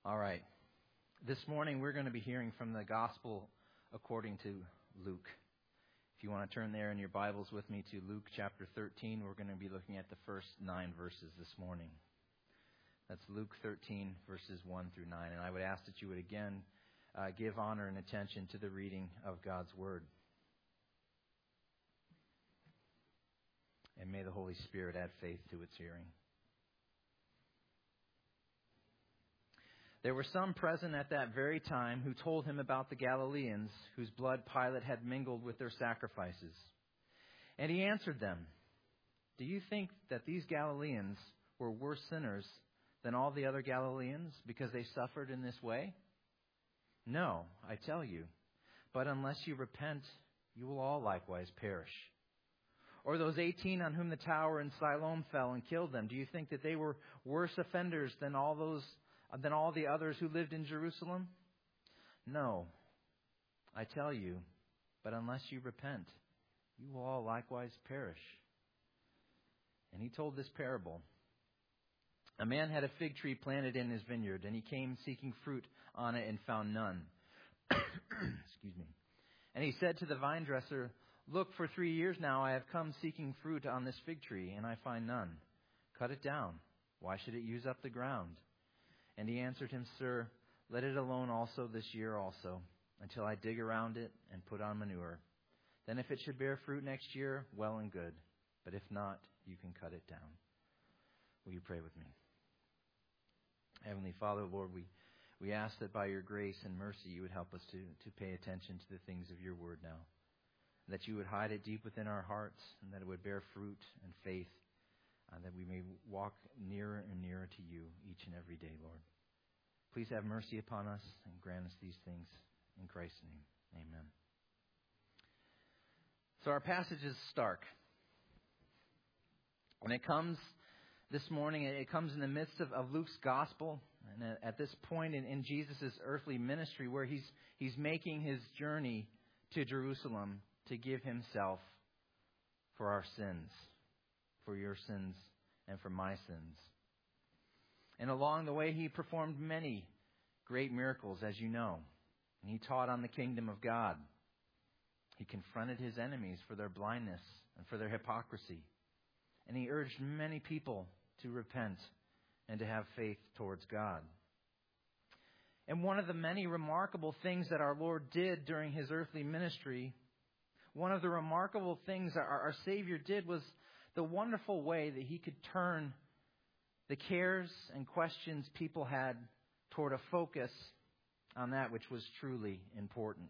All right. This morning we're going to be hearing from the Gospel according to Luke. If you want to turn there in your Bibles with me to Luke chapter 13, we're going to be looking at the first 9 verses this morning. That's Luke 13, verses 1 through 9. And I would ask that you would again give honor and attention to the reading of God's Word. And may the Holy Spirit add faith to its hearing. There were some present at that very time who told him about the Galileans whose blood Pilate had mingled with their sacrifices. And he answered them, "Do you think that these Galileans were worse sinners than all the other Galileans because they suffered in this way? No, I tell you, but unless you repent, you will all likewise perish. Or those 18 on whom the tower in Siloam fell and killed them, do you think that they were worse offenders than all the others who lived in Jerusalem? No, I tell you, but unless you repent, you will all likewise perish." And he told this parable. A man had a fig tree planted in his vineyard, and he came seeking fruit on it and found none. Excuse me. And he said to the vine dresser, "Look, for 3 years now I have come seeking fruit on this fig tree, and I find none. Cut it down. Why should it use up the ground?" And he answered him, "Sir, let it alone also this year also, until I dig around it and put on manure. Then if it should bear fruit next year, well and good. But if not, you can cut it down." Will you pray with me? Heavenly Father, Lord, we ask that by your grace and mercy you would help us to pay attention to the things of your word now. That you would hide it deep within our hearts, and that it would bear fruit and faith, and that we may walk nearer and nearer to you each and every day, Lord. Please have mercy upon us and grant us these things in Christ's name. Amen. So our passage is stark. When it comes this morning, it comes in the midst of Luke's gospel, and at this point in Jesus' earthly ministry where he's making his journey to Jerusalem to give himself for our sins, for your sins and for my sins. And along the way, he performed many great miracles, as you know. And he taught on the kingdom of God. He confronted his enemies for their blindness and for their hypocrisy. And he urged many people to repent and to have faith towards God. And one of the many remarkable things that our Lord did during his earthly ministry, one of the remarkable things our Savior did was the wonderful way that he could turn the cares and questions people had toward a focus on that which was truly important.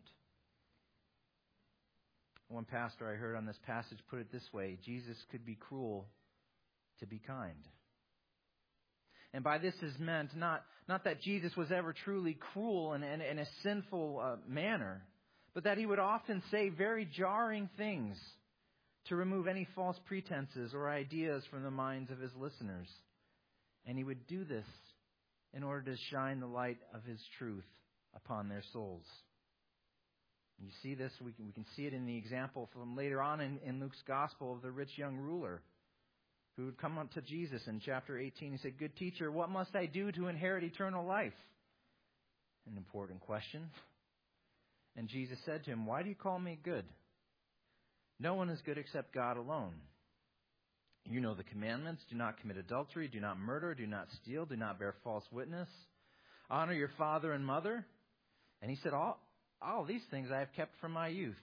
One pastor I heard on this passage put it this way: Jesus could be cruel to be kind. And by this is meant not that Jesus was ever truly cruel in a sinful manner, but that he would often say very jarring things to remove any false pretenses or ideas from the minds of his listeners. And he would do this in order to shine the light of his truth upon their souls. You see this, we can see it in the example from later on in Luke's gospel of the rich young ruler who would come up to Jesus in chapter 18. He said, "Good teacher, what must I do to inherit eternal life?" An important question. And Jesus said to him, "Why do you call me good? No one is good except God alone. You know the commandments: do not commit adultery, do not murder, do not steal, do not bear false witness, honor your father and mother." And he said, all these things I have kept from my youth.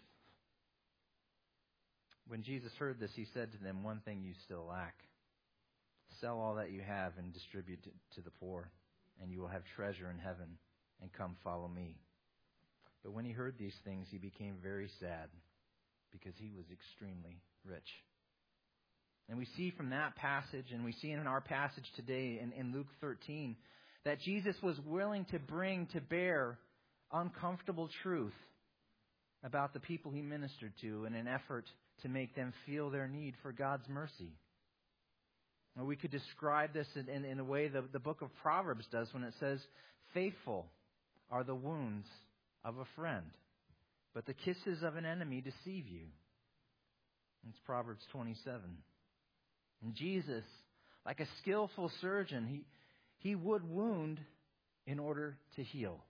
When Jesus heard this, he said to them, "One thing you still lack. Sell all that you have and distribute it to the poor, and you will have treasure in heaven, and come follow me." But when he heard these things, he became very sad, because he was extremely rich. And we see from that passage, and we see in our passage today in Luke 13, that Jesus was willing to bring to bear uncomfortable truth about the people he ministered to in an effort to make them feel their need for God's mercy. Or we could describe this in the way the book of Proverbs does when it says, "Faithful are the wounds of a friend, but the kisses of an enemy deceive you." It's Proverbs 27. And Jesus, like a skillful surgeon, he would wound in order to heal.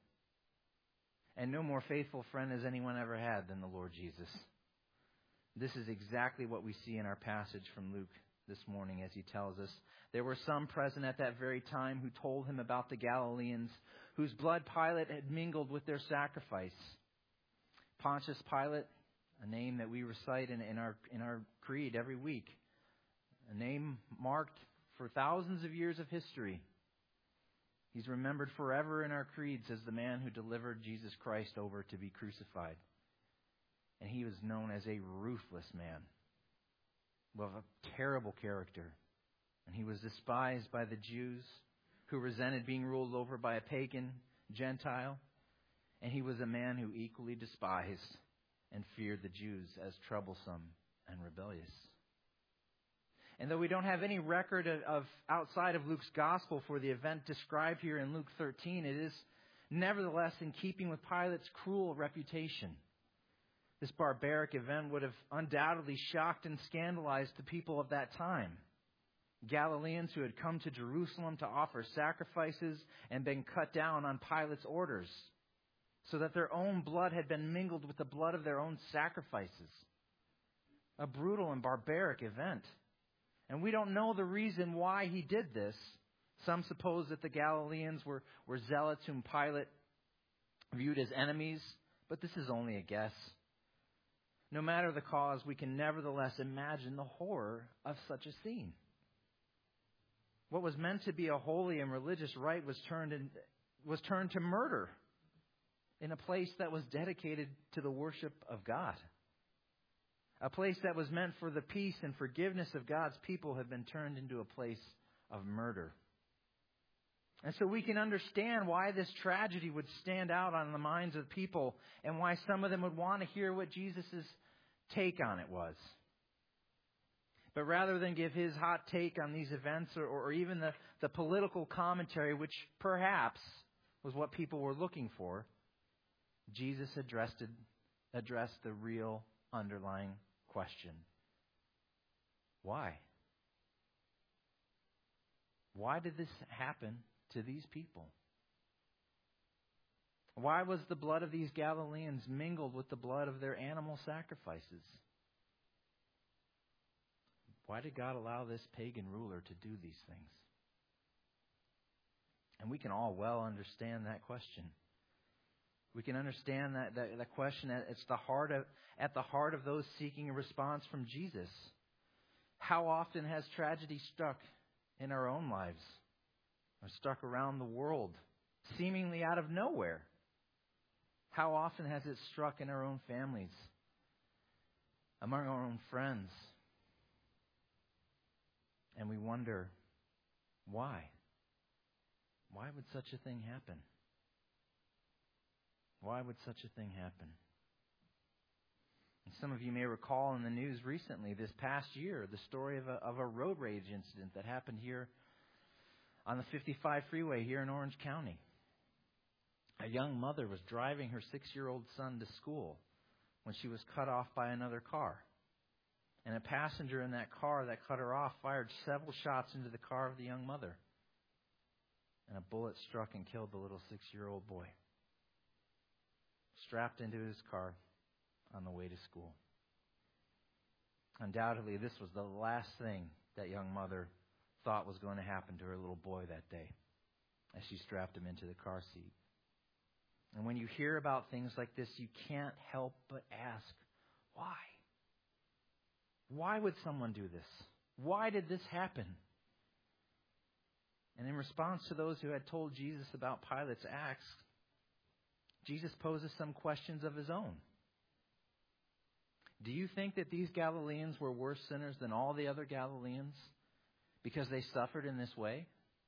And no more faithful friend has anyone ever had than the Lord Jesus. This is exactly what we see in our passage from Luke this morning as he tells us. There were some present at that very time who told him about the Galileans whose blood Pilate had mingled with their sacrifice. Pontius Pilate, a name that we recite in our creed every week, a name marked for thousands of years of history. He's remembered forever in our creeds as the man who delivered Jesus Christ over to be crucified. And he was known as a ruthless man, of a terrible character. And he was despised by the Jews, who resented being ruled over by a pagan Gentile. And he was a man who equally despised and feared the Jews as troublesome and rebellious. And though we don't have any record of outside of Luke's gospel for the event described here in Luke 13, it is nevertheless in keeping with Pilate's cruel reputation. This barbaric event would have undoubtedly shocked and scandalized the people of that time. Galileans who had come to Jerusalem to offer sacrifices and been cut down on Pilate's orders, so that their own blood had been mingled with the blood of their own sacrifices. A brutal and barbaric event. And we don't know the reason why he did this. Some suppose that the Galileans were zealots whom Pilate viewed as enemies, but this is only a guess. No matter the cause, we can nevertheless imagine the horror of such a scene. What was meant to be a holy and religious rite was turned to murder in a place that was dedicated to the worship of God. A place that was meant for the peace and forgiveness of God's people had been turned into a place of murder. And so we can understand why this tragedy would stand out on the minds of people and why some of them would want to hear what Jesus' take on it was. But rather than give his hot take on these events or even the political commentary, which perhaps was what people were looking for, Jesus addressed the real underlying question. Why? Why did this happen to these people? Why was the blood of these Galileans mingled with the blood of their animal sacrifices? Why did God allow this pagan ruler to do these things? And we can all well understand that question. We can understand that question at the heart of those seeking a response from Jesus. How often has tragedy stuck in our own lives, or stuck around the world, seemingly out of nowhere? How often has it struck in our own families, among our own friends? And we wonder, why? Why would such a thing happen? Why would such a thing happen? And some of you may recall in the news recently, this past year, the story of a road rage incident that happened here on the 55 freeway here in Orange County. A young mother was driving her 6-year-old son to school when she was cut off by another car. And a passenger in that car that cut her off fired several shots into the car of the young mother. And a bullet struck and killed the little 6-year-old boy, strapped into his car on the way to school. Undoubtedly, this was the last thing that young mother thought was going to happen to her little boy that day as she strapped him into the car seat. And when you hear about things like this, you can't help but ask, why? Why would someone do this? Why did this happen? And in response to those who had told Jesus about Pilate's acts, Jesus poses some questions of his own. Do you think that these Galileans were worse sinners than all the other Galileans because they suffered in this way?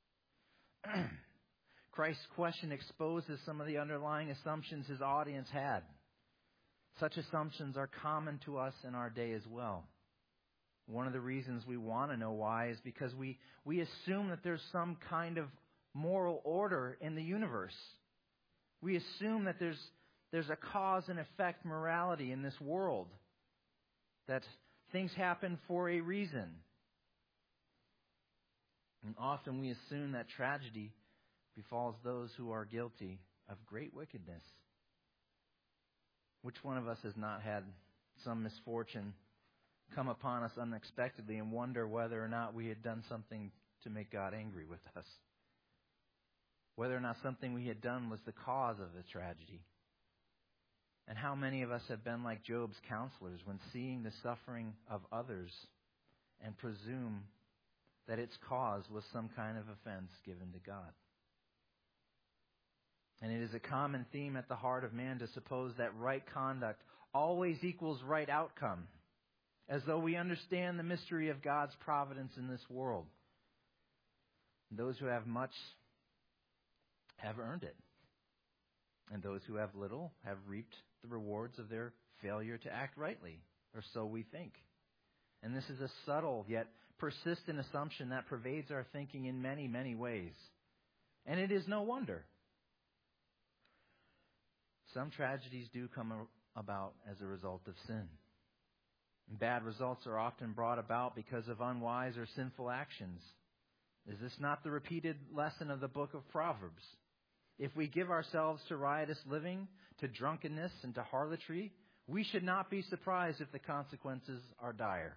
Christ's question exposes some of the underlying assumptions his audience had. Such assumptions are common to us in our day as well. One of the reasons we want to know why is because we assume that there's some kind of moral order in the universe. We assume that there's a cause and effect morality in this world, that things happen for a reason. And often we assume that tragedy befalls those who are guilty of great wickedness. Which one of us has not had some misfortune come upon us unexpectedly and wonder whether or not we had done something to make God angry with us? Whether or not something we had done was the cause of the tragedy? And how many of us have been like Job's counselors when seeing the suffering of others and presume that its cause was some kind of offense given to God? And it is a common theme at the heart of man to suppose that right conduct always equals right outcome, as though we understand the mystery of God's providence in this world. Those who have much have earned it, and those who have little have reaped the rewards of their failure to act rightly, or so we think. And this is a subtle yet persistent assumption that pervades our thinking in many, many ways. And it is no wonder. Some tragedies do come about as a result of sin. Bad results are often brought about because of unwise or sinful actions. Is this not the repeated lesson of the book of Proverbs? If we give ourselves to riotous living, to drunkenness, and to harlotry, we should not be surprised if the consequences are dire.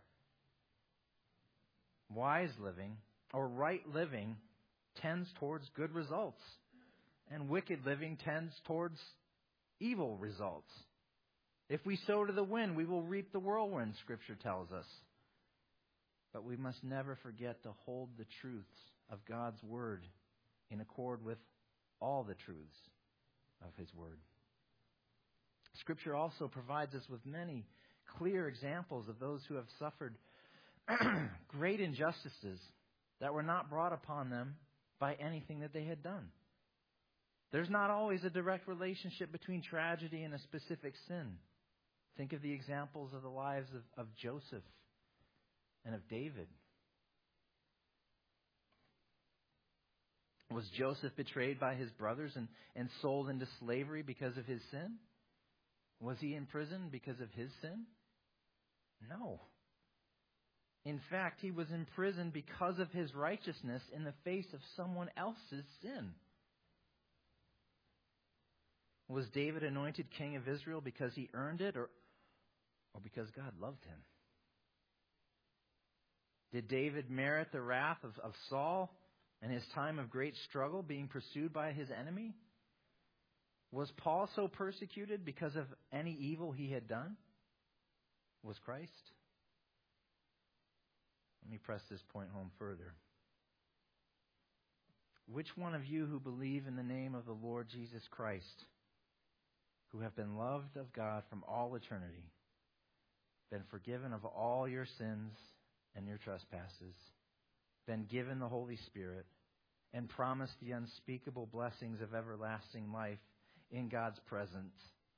Wise living, or right living, tends towards good results, and wicked living tends towards evil results. If we sow to the wind, we will reap the whirlwind, Scripture tells us. But we must never forget to hold the truths of God's Word in accord with all the truths of His Word. Scripture also provides us with many clear examples of those who have suffered great injustices that were not brought upon them by anything that they had done. There's not always a direct relationship between tragedy and a specific sin. Think of the examples of the lives of Joseph and of David. Was Joseph betrayed by his brothers and sold into slavery because of his sin? Was he in prison because of his sin? No. In fact, he was in prison because of his righteousness in the face of someone else's sin. Was David anointed king of Israel because he earned it or because God loved him? Did David merit the wrath of Saul and his time of great struggle being pursued by his enemy? Was Paul so persecuted because of any evil he had done? Was Christ? Let me press this point home further. Which one of you who believe in the name of the Lord Jesus Christ, who have been loved of God from all eternity, been forgiven of all your sins and your trespasses, been given the Holy Spirit, and promised the unspeakable blessings of everlasting life in God's presence,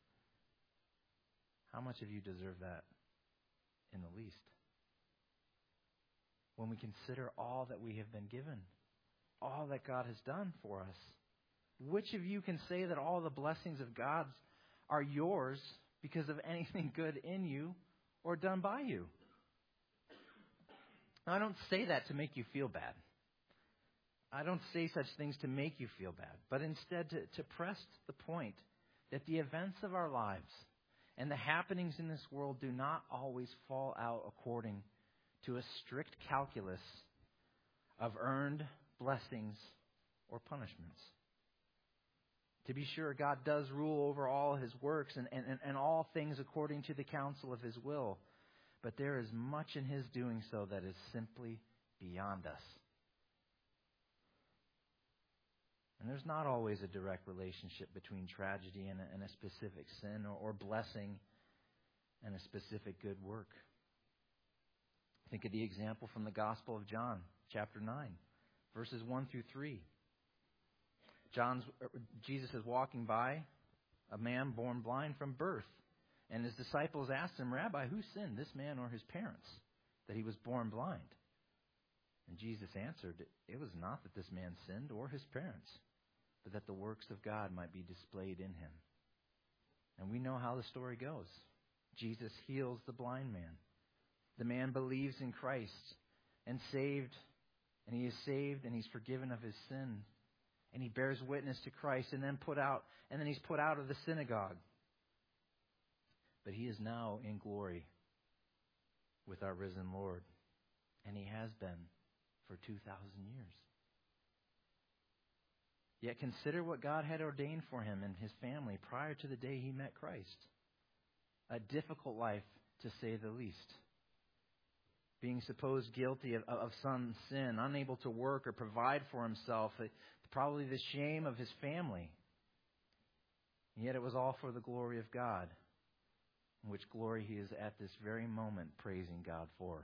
how much of you deserve that in the least? When we consider all that we have been given, all that God has done for us, which of you can say that all the blessings of God are yours because of anything good in you or done by you? Now, I don't say that to make you feel bad. I don't say such things to make you feel bad, but instead to press the point that the events of our lives and the happenings in this world do not always fall out according to a strict calculus of earned blessings or punishments. To be sure, God does rule over all His works and all things according to the counsel of His will, but there is much in His doing so that is simply beyond us. And there's not always a direct relationship between tragedy and a specific sin or blessing and a specific good work. Think of the example from the Gospel of John, chapter 9, verses 1 through 3. Jesus is walking by a man born blind from birth. And his disciples asked him, "Rabbi, who sinned, this man or his parents, that he was born blind?" And Jesus answered, "It was not that this man sinned or his parents, but that the works of God might be displayed in him." And we know how the story goes. Jesus heals the blind man. The man believes in Christ and he is saved and he's forgiven of his sin. and he bears witness to Christ, and then he's put out of the synagogue. But he is now in glory with our risen Lord, and he has been for 2,000 years. Yet consider what God had ordained for him and his family prior to the day he met Christ. A difficult life, to say the least. Being supposed guilty of some sin, unable to work or provide for himself, probably the shame of his family. And yet it was all for the glory of God, which glory he is at this very moment praising God for.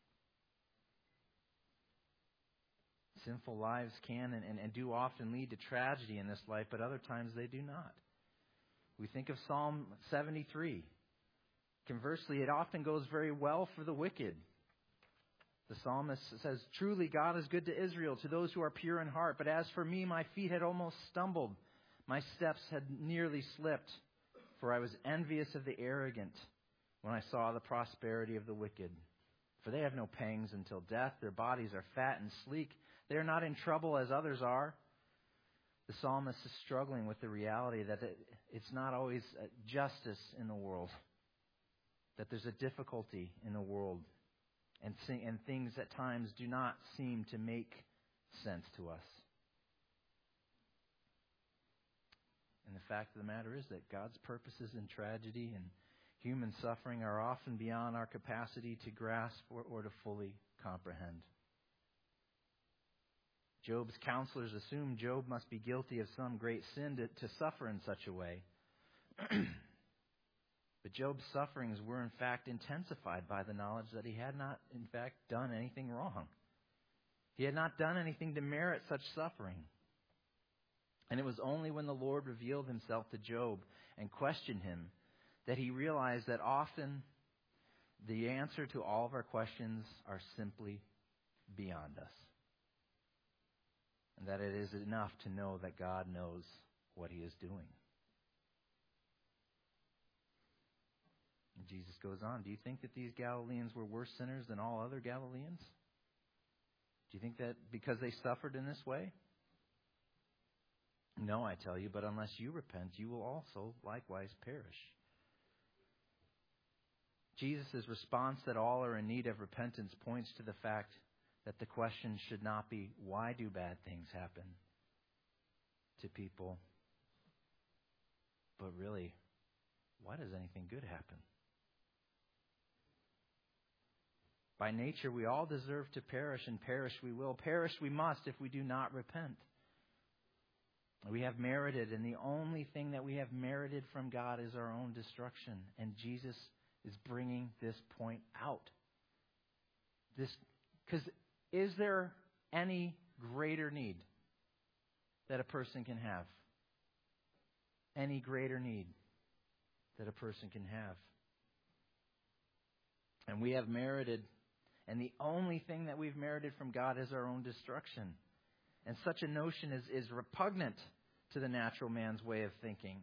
Sinful lives can and do often lead to tragedy in this life, but other times they do not. We think of Psalm 73. Conversely, it often goes very well for the wicked. The psalmist says, "Truly God is good to Israel, to those who are pure in heart. But as for me, my feet had almost stumbled. My steps had nearly slipped. For I was envious of the arrogant when I saw the prosperity of the wicked. For they have no pangs until death. Their bodies are fat and sleek. They are not in trouble as others are." The psalmist is struggling with the reality that it's not always justice in the world. That there's a difficulty in the world. And things at times do not seem to make sense to us. And the fact of the matter is that God's purposes in tragedy and human suffering are often beyond our capacity to grasp or to fully comprehend. Job's counselors assumed Job must be guilty of some great sin to suffer in such a way. But Job's sufferings were in fact intensified by the knowledge that he had not in fact done anything wrong. He had not done anything to merit such suffering. And it was only when the Lord revealed himself to Job and questioned him that he realized that often the answer to all of our questions are simply beyond us. And that it is enough to know that God knows what he is doing. And Jesus goes on, do you think that these Galileans were worse sinners than all other Galileans? Do you think that because they suffered in this way? No, I tell you, but unless you repent, you will also likewise perish. Jesus' response that all are in need of repentance points to the fact that the question should not be, why do bad things happen to people? But really, why does anything good happen? By nature, we all deserve to perish, and perish we will. Perish we must if we do not repent. We have merited, and the only thing that we have merited from God is our own destruction. And Jesus is bringing this point out. Because is there any greater need that a person can have? Any greater need that a person can have? And we have merited, and the only thing that we've merited from God is our own destruction. And such a notion is repugnant to the natural man's way of thinking.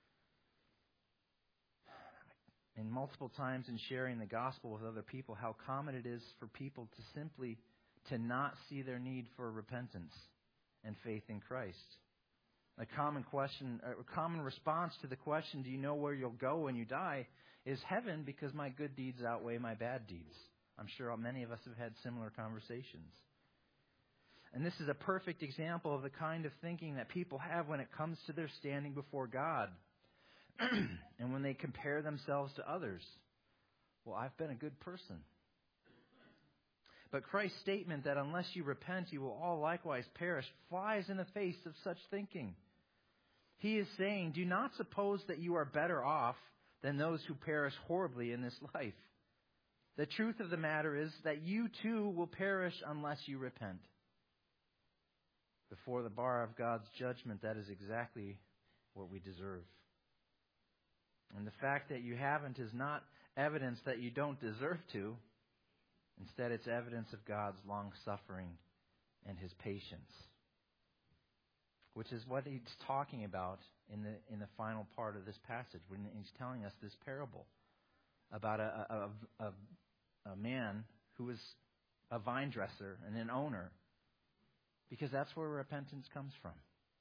And multiple times in sharing the gospel with other people, how common it is for people to simply to not see their need for repentance and faith in Christ. A common response to the question, do you know where you'll go when you die, is heaven, because my good deeds outweigh my bad deeds. I'm sure many of us have had similar conversations. And this is a perfect example of the kind of thinking that people have when it comes to their standing before God. And when they compare themselves to others. Well, I've been a good person. But Christ's statement that unless you repent, you will all likewise perish, flies in the face of such thinking. He is saying, do not suppose that you are better off than those who perish horribly in this life. The truth of the matter is that you too will perish unless you repent. Before the bar of God's judgment, that is exactly what we deserve. And the fact that you haven't is not evidence that you don't deserve to. Instead, it's evidence of God's long-suffering and His patience, which is what He's talking about in the final part of this passage when He's telling us this parable about a man who was a vine dresser and an owner, because that's where repentance comes from.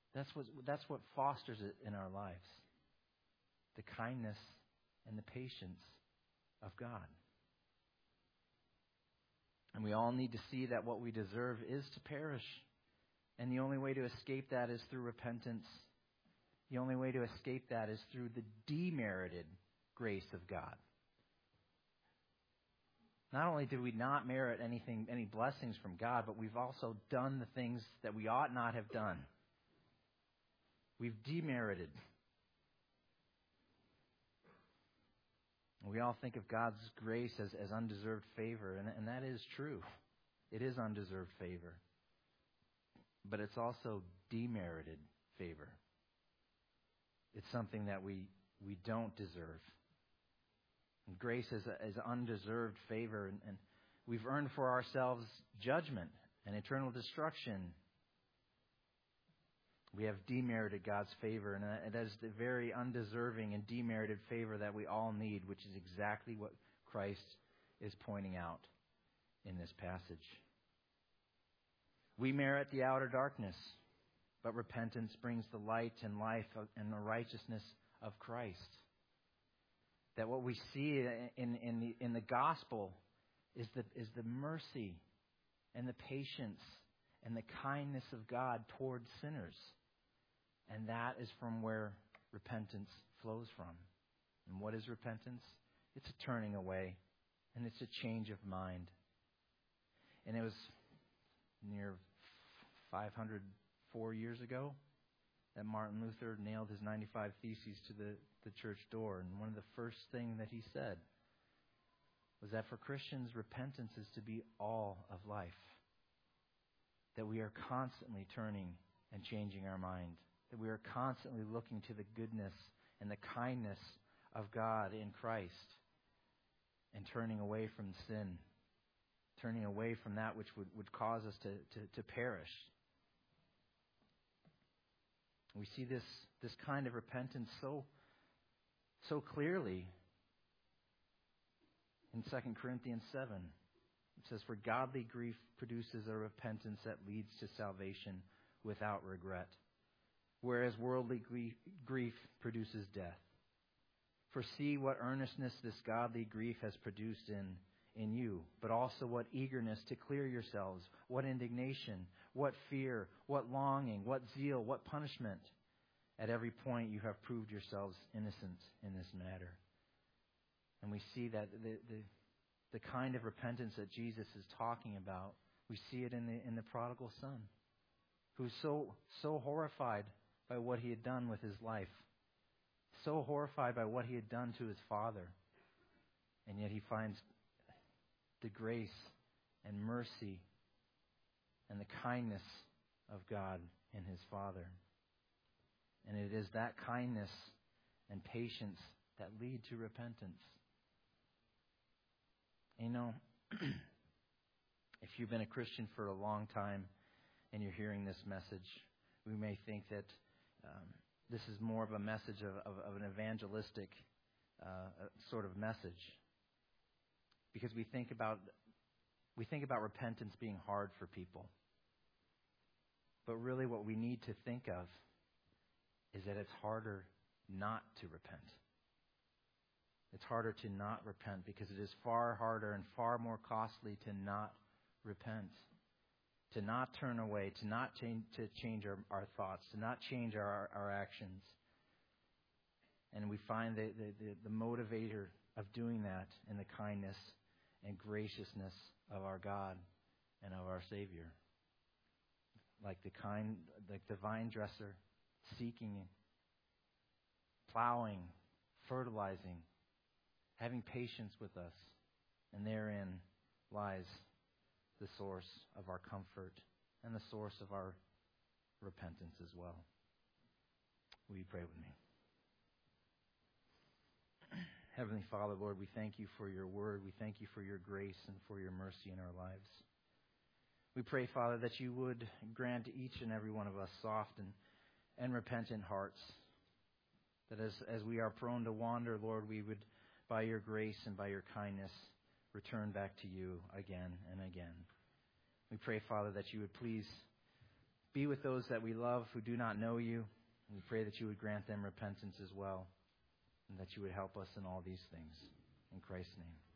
That's what fosters it in our lives. The kindness and the patience of God. And we all need to see that what we deserve is to perish. And the only way to escape that is through repentance. The only way to escape that is through the demerited grace of God. Not only did we not merit any blessings from God, but we've also done the things that we ought not have done. We've demerited. We all think of God's grace as undeserved favor, and that is true. It is undeserved favor. But it's also demerited favor. It's something that we don't deserve. And grace is undeserved favor, and we've earned for ourselves judgment and eternal destruction. We have demerited God's favor, and that is the very undeserving and demerited favor that we all need, which is exactly what Christ is pointing out in this passage. We merit the outer darkness, but repentance brings the light and life and the righteousness of Christ. That what we see in the gospel is the mercy and the patience and the kindness of God towards sinners. And that is from where repentance flows from. And what is repentance? It's a turning away, and it's a change of mind. And it was near 504 years ago that Martin Luther nailed his 95 Theses to the church door. And one of the first things that he said was that for Christians, repentance is to be all of life. That we are constantly turning and changing our mind. That we are constantly looking to the goodness and the kindness of God in Christ and turning away from sin, turning away from that which would cause us to perish. We see this kind of repentance so clearly in 2 Corinthians 7. It says, "For godly grief produces a repentance that leads to salvation without regret, whereas worldly grief produces death. For see what earnestness this godly grief has produced in you, but also what eagerness to clear yourselves, what indignation, what fear, what longing, what zeal, what punishment. At every point you have proved yourselves innocent in this matter." And we see that the kind of repentance that Jesus is talking about, we see it in the prodigal son, who's so horrified by what he had done with his life, so horrified by what he had done to his father, and yet he finds the grace and mercy and the kindness of God in his Father. And it is that kindness and patience that lead to repentance. You know, if you've been a Christian for a long time and you're hearing this message, we may think that this is more of a message of an evangelistic sort of message. Because we think about repentance being hard for people. But really what we need to think of is that it's harder not to repent. It's harder to not repent because it is far harder and far more costly to not repent, to not turn away, to not change our thoughts, to not change our actions. And we find the motivator of doing that in the kindness and graciousness of our God and of our Savior. Like the vine dresser, seeking, plowing, fertilizing, having patience with us. And therein lies the source of our comfort and the source of our repentance as well. Will you pray with me? Heavenly Father, Lord, we thank you for your word. We thank you for your grace and for your mercy in our lives. We pray, Father, that you would grant to each and every one of us soft and repentant hearts. That as we are prone to wander, Lord, we would, by your grace and by your kindness, return back to you again and again. We pray, Father, that you would please Be with those that we love who do not know you. And we pray that you would grant them repentance as well, and that you would help us in all these things. In Christ's name.